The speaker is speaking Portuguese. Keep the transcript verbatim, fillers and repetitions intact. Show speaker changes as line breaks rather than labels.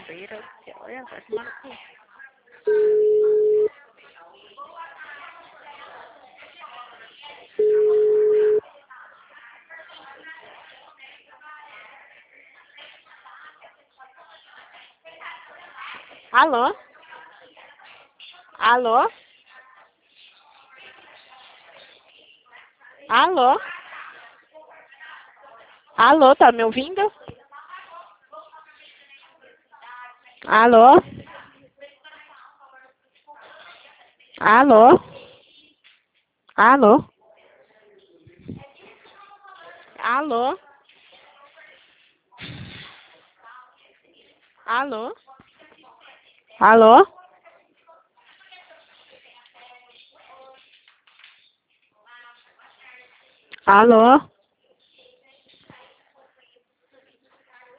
Beira do céu, olha, vai tomar no cu. Alô? Alô? Alô? Alô, tá me ouvindo? Alô? Alô? Alô? Alô? Alô? Alô? Alô?